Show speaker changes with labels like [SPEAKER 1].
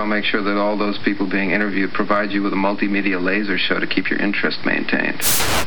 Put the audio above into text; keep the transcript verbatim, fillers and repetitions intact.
[SPEAKER 1] I'll make sure that all those people being interviewed provide you with a multimedia laser show to keep your interest maintained.